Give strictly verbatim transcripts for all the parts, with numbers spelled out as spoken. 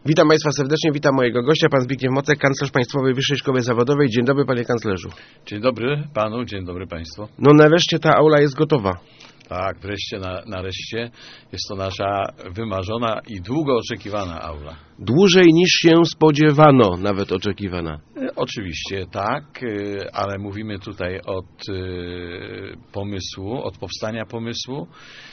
Witam Państwa serdecznie, witam mojego gościa, pan Zbigniew Mocek, kanclerz Państwowej Wyższej Szkoły Zawodowej. Dzień dobry, panie kanclerzu. Dzień dobry panu, dzień dobry państwu. No nareszcie ta aula jest gotowa. Tak, wreszcie, na, nareszcie. Jest to nasza wymarzona i długo oczekiwana aula. Dłużej niż się spodziewano, nawet oczekiwana. E, oczywiście tak, e, ale mówimy tutaj od e, pomysłu, od powstania pomysłu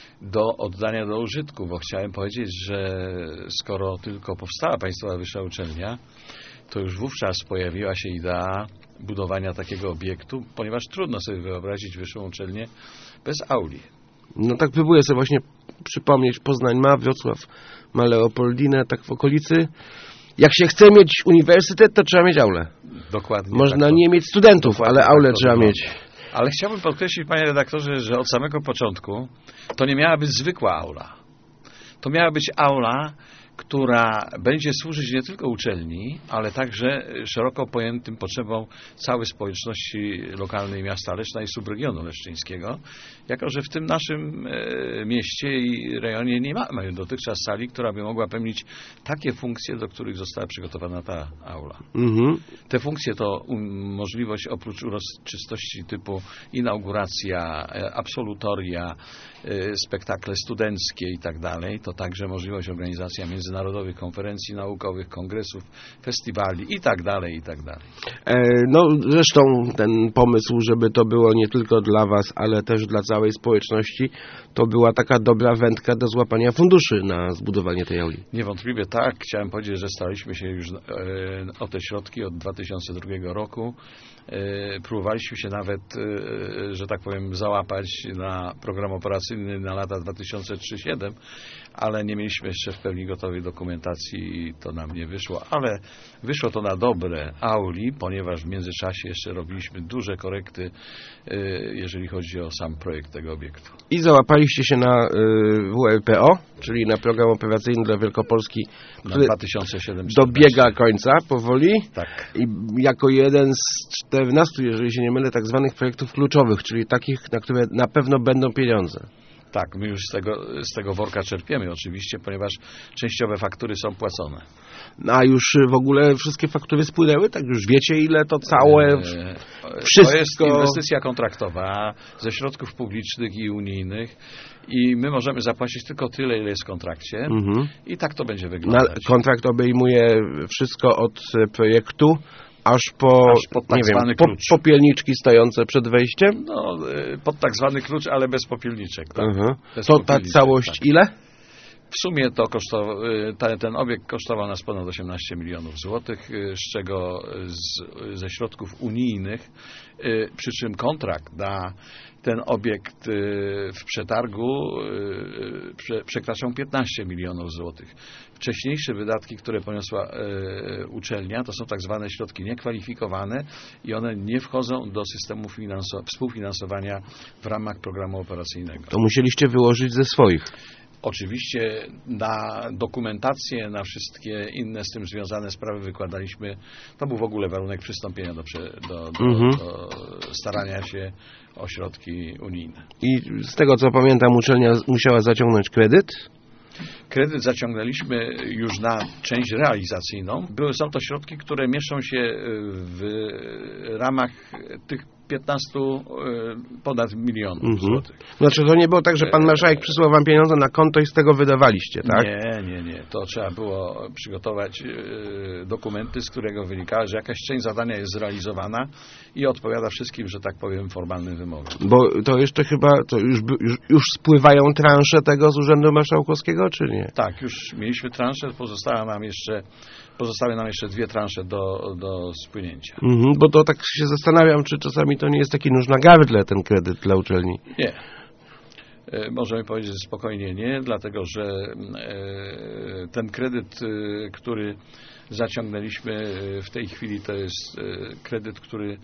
do oddania do użytku, bo chciałem powiedzieć, że skoro tylko powstała Państwowa Wyższa Uczelnia, to już wówczas pojawiła się idea budowania takiego obiektu, ponieważ trudno sobie wyobrazić wyższą uczelnię bez auli. No tak próbuję sobie właśnie przypomnieć, Poznań ma, Wrocław ma Leopoldinę, tak w okolicy. Jak się chce mieć uniwersytet, to trzeba mieć aulę. Dokładnie. Można tak to, nie mieć studentów, ale aulę tak trzeba wygląda. mieć. Ale chciałbym podkreślić, panie redaktorze, że od samego początku to nie miała być zwykła aula. To miała być aula, która będzie służyć nie tylko uczelni, ale także szeroko pojętym potrzebom całej społeczności lokalnej miasta Leszna i subregionu leszczyńskiego, jako że w tym naszym e, mieście i rejonie nie mamy dotychczas sali, która by mogła pełnić takie funkcje, do których została przygotowana ta aula. Mhm. Te funkcje to um, możliwość oprócz uroczystości typu inauguracja, e, absolutoria, e, spektakle studenckie i tak dalej, to także możliwość organizacji międzynarodowych konferencji naukowych, kongresów, festiwali i tak dalej, i tak dalej. E, no zresztą ten pomysł, żeby to było nie tylko dla was, ale też dla całej społeczności, to była taka dobra wędka do złapania funduszy na zbudowanie tej auli. Niewątpliwie tak. Chciałem powiedzieć, że staraliśmy się już e, o te środki od dwa tysiące drugiego roku. E, próbowaliśmy się nawet, e, że tak powiem, załapać na program operacyjny na lata dwa tysiące trzy do dwa tysiące siedem, ale nie mieliśmy jeszcze w pełni gotowej dokumentacji i to nam nie wyszło, ale wyszło to na dobre auli, ponieważ w międzyczasie jeszcze robiliśmy duże korekty, e, jeżeli chodzi o sam projekt tego obiektu. I załapaliście się na y, W L P O, czyli na program operacyjny dla Wielkopolski, który dwa tysiące siedem dobiega końca powoli. Tak. I jako jeden z czternastu, jeżeli się nie mylę, tak zwanych projektów kluczowych, czyli takich, na które na pewno będą pieniądze. Tak, my już z tego, z tego worka czerpiemy oczywiście, ponieważ częściowe faktury są płacone. A już w ogóle wszystkie faktury spłynęły? Tak już wiecie, ile to całe Eee, wszystko... To jest inwestycja kontraktowa ze środków publicznych i unijnych i my możemy zapłacić tylko tyle, ile jest w kontrakcie mhm. i tak to będzie wyglądać. Na, kontrakt obejmuje wszystko od projektu aż po, aż pod tak nie zwany wiem, klucz. Po, popielniczki stojące przed wejściem? No, pod tak zwany klucz, ale bez popielniczek. Tak? Mhm. Bez to ta całość tak. Ile? W sumie to kosztował, ten, ten obiekt kosztował nas ponad osiemnaście milionów złotych, z czego z, ze środków unijnych, przy czym kontrakt na ten obiekt w przetargu przekraczał piętnaście milionów złotych. Wcześniejsze wydatki, które poniosła uczelnia, to są tak zwane środki niekwalifikowane i one nie wchodzą do systemu współfinansowania w ramach programu operacyjnego. To musieliście wyłożyć ze swoich. Oczywiście na dokumentację, na wszystkie inne z tym związane sprawy wykładaliśmy. To był w ogóle warunek przystąpienia do, do, do, mhm. do starania się o środki unijne. I z tego co pamiętam, uczelnia musiała zaciągnąć kredyt? Kredyt zaciągnęliśmy już na część realizacyjną. Były, są to środki, które mieszczą się w ramach tych piętnastu ponad milionów mhm. złotych. Znaczy to nie było tak, że pan marszałek przysłał wam pieniądze na konto i z tego wydawaliście, tak? Nie, nie, nie. To trzeba było przygotować dokumenty, z którego wynikało, że jakaś część zadania jest zrealizowana i odpowiada wszystkim, że tak powiem, formalnym wymogom. Bo to jeszcze chyba, to już, już, już spływają transze tego z Urzędu Marszałkowskiego, czy nie? Tak, już mieliśmy transze, pozostała nam jeszcze, pozostały nam jeszcze dwie transze do, do spłynięcia. Mhm, bo to tak się zastanawiam, czy czasami to nie jest taki nóż na gardle, ten kredyt dla uczelni. Nie. E, możemy powiedzieć, że spokojnie nie, dlatego że e, ten kredyt, e, który zaciągnęliśmy w tej chwili, to jest e, kredyt, który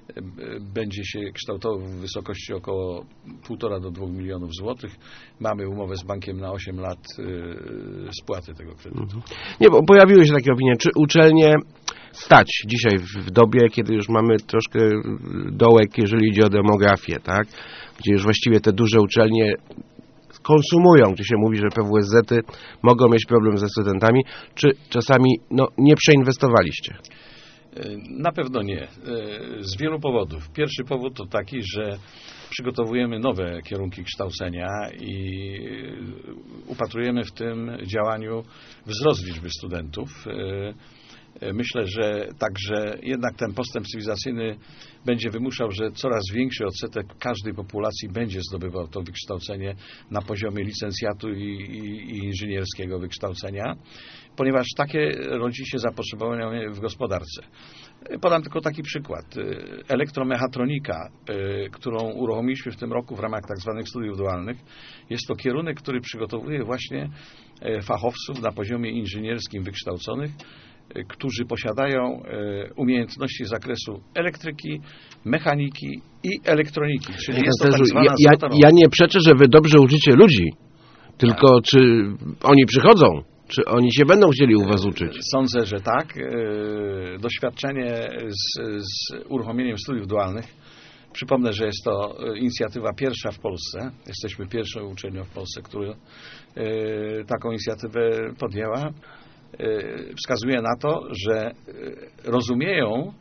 będzie się kształtował w wysokości około półtora do dwóch milionów złotych. Mamy umowę z bankiem na osiem lat yy, spłaty tego kredytu. Mhm. Nie, bo pojawiły się takie opinie, czy uczelnie stać dzisiaj w dobie, kiedy już mamy troszkę dołek, jeżeli idzie o demografię, tak? Gdzie już właściwie te duże uczelnie konsumują, gdzie się mówi, że P W S Z-y mogą mieć problem ze studentami, czy czasami no, nie przeinwestowaliście? Na pewno nie. Z wielu powodów. Pierwszy powód to taki, że przygotowujemy nowe kierunki kształcenia i upatrujemy w tym działaniu wzrost liczby studentów. Myślę, że także jednak ten postęp cywilizacyjny będzie wymuszał, że coraz większy odsetek każdej populacji będzie zdobywał to wykształcenie na poziomie licencjatu i, i, i inżynierskiego wykształcenia, ponieważ takie rodzi się zapotrzebowanie w gospodarce. Podam tylko taki przykład. Elektromechatronika, którą uruchomiliśmy w tym roku w ramach tak zwanych studiów dualnych, jest to kierunek, który przygotowuje właśnie fachowców na poziomie inżynierskim wykształconych, którzy posiadają umiejętności z zakresu elektryki, mechaniki i elektroniki. Czyli ja, jest to tak zwana ja, ja, ja nie przeczę, że wy dobrze uczycie ludzi, tylko tak. Czy oni przychodzą? Czy oni się będą chcieli u was uczyć? Sądzę, że tak. Doświadczenie z, z uruchomieniem studiów dualnych. Przypomnę, że jest to inicjatywa pierwsza w Polsce. Jesteśmy pierwszą uczelnią w Polsce, która taką inicjatywę podjęła. Wskazuje na to, że rozumieją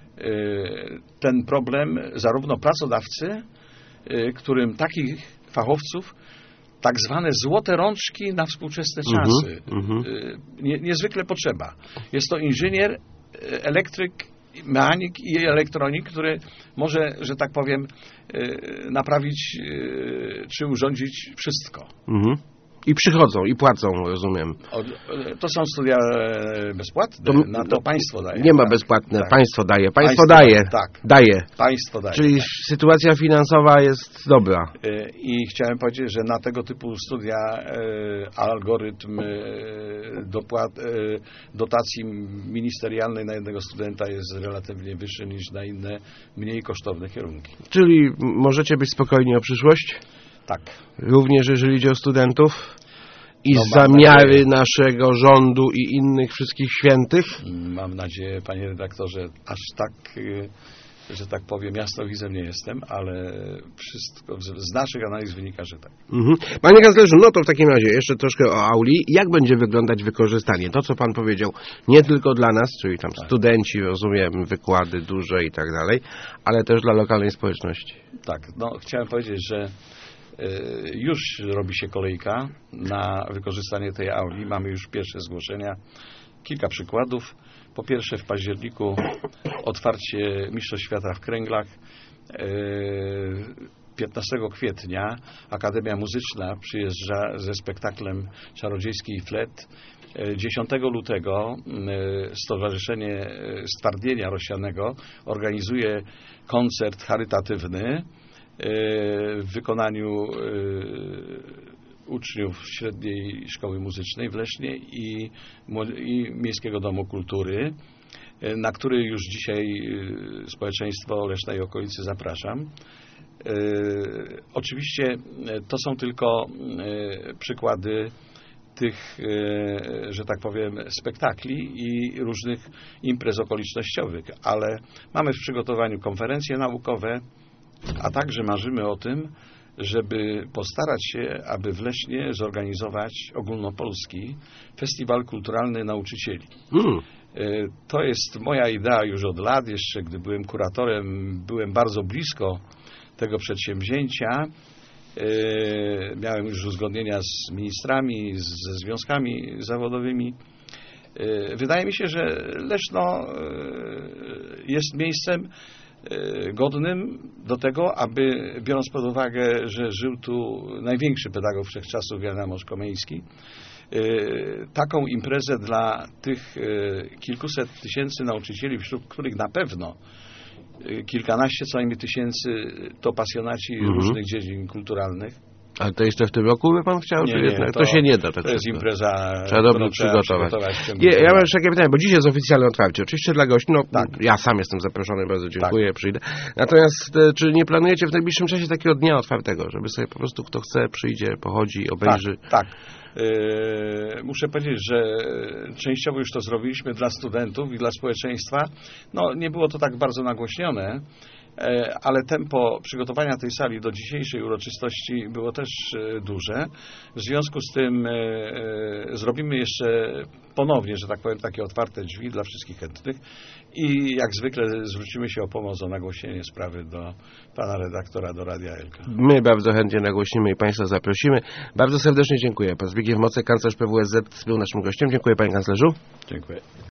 ten problem zarówno pracodawcy, którym takich fachowców tak zwane złote rączki na współczesne czasy uh-huh, uh-huh. Nie, niezwykle potrzeba. Jest to inżynier, elektryk, mechanik i elektronik, który może, że tak powiem, naprawić czy urządzić wszystko. Uh-huh. I przychodzą, i płacą, rozumiem. To są studia bezpłatne, to, na to państwo daje. Nie ma tak, bezpłatne, tak. państwo daje. Państwo, państwo daje, tak. daje. Państwo daje. Czyli tak. sytuacja finansowa jest dobra. I chciałem powiedzieć, że na tego typu studia algorytm dopłat, dotacji ministerialnej na jednego studenta jest relatywnie wyższy niż na inne, mniej kosztowne kierunki. Czyli możecie być spokojni o przyszłość? Tak. Również jeżeli idzie o studentów i no, zamiary nadzieję, naszego rządu i innych wszystkich świętych? Mam nadzieję, panie redaktorze, aż tak, że tak powiem, jasnowidzem nie jestem, ale wszystko z naszych analiz wynika, że tak. Mhm. Panie kanclerzu, no to w takim razie jeszcze troszkę o auli. Jak będzie wyglądać wykorzystanie? To, co pan powiedział, nie tylko dla nas, czyli tam tak. studenci, rozumiem, wykłady duże i tak dalej, ale też dla lokalnej społeczności. Tak, no chciałem powiedzieć, że już robi się kolejka na wykorzystanie tej auli. Mamy już pierwsze zgłoszenia. Kilka przykładów. Po pierwsze w październiku otwarcie Mistrzostw Świata w Kręglach. piętnastego kwietnia Akademia Muzyczna przyjeżdża ze spektaklem Czarodziejski Flet. dziesiątego lutego Stowarzyszenie Stwardnienia Rościanego organizuje koncert charytatywny w wykonaniu uczniów Średniej Szkoły Muzycznej w Lesznie i, i Miejskiego Domu Kultury, na który już dzisiaj społeczeństwo Leszna i okolicy zapraszam. Oczywiście to są tylko przykłady tych, że tak powiem, spektakli i różnych imprez okolicznościowych, ale mamy w przygotowaniu konferencje naukowe, a także marzymy o tym, żeby postarać się, aby w Lesznie zorganizować ogólnopolski festiwal kulturalny nauczycieli. Mm. To jest moja idea już od lat. Jeszcze gdy byłem kuratorem, byłem bardzo blisko tego przedsięwzięcia. Miałem już uzgodnienia z ministrami, ze związkami zawodowymi. Wydaje mi się, że Leszno jest miejscem godnym do tego, aby, biorąc pod uwagę, że żył tu największy pedagog wszechczasów Jan Amos Komeński, taką imprezę dla tych kilkuset tysięcy nauczycieli, wśród których na pewno kilkanaście co najmniej tysięcy to pasjonaci mhm. różnych dziedzin kulturalnych. Ale to jeszcze w tym roku by pan chciał? Nie, czy nie, jednak? to, to się nie da. Tak to jest impreza, trzeba dobrze przygotować. przygotować Je, ja mam jeszcze takie pytanie, bo dzisiaj jest oficjalne otwarcie. Oczywiście dla gości, no tak. ja sam jestem zaproszony, bardzo dziękuję, tak. przyjdę. Natomiast czy nie planujecie w najbliższym czasie takiego dnia otwartego, żeby sobie po prostu kto chce przyjdzie, pochodzi, obejrzy? Tak, tak. Yy, muszę powiedzieć, że częściowo już to zrobiliśmy dla studentów i dla społeczeństwa. No, nie było to tak bardzo nagłośnione. e, ale tempo przygotowania tej sali do dzisiejszej uroczystości było też e, duże. W związku z tym e, e, zrobimy jeszcze ponownie, że tak powiem, takie otwarte drzwi dla wszystkich chętnych i jak zwykle zwrócimy się o pomoc, o nagłośnienie sprawy do pana redaktora, do Radia Elka. My bardzo chętnie nagłośnimy i Państwa zaprosimy. Bardzo serdecznie dziękuję. Pan Zbigniew Mocek, kanclerz P W S Z, był naszym gościem. Dziękuję, panie kanclerzu. Dziękuję.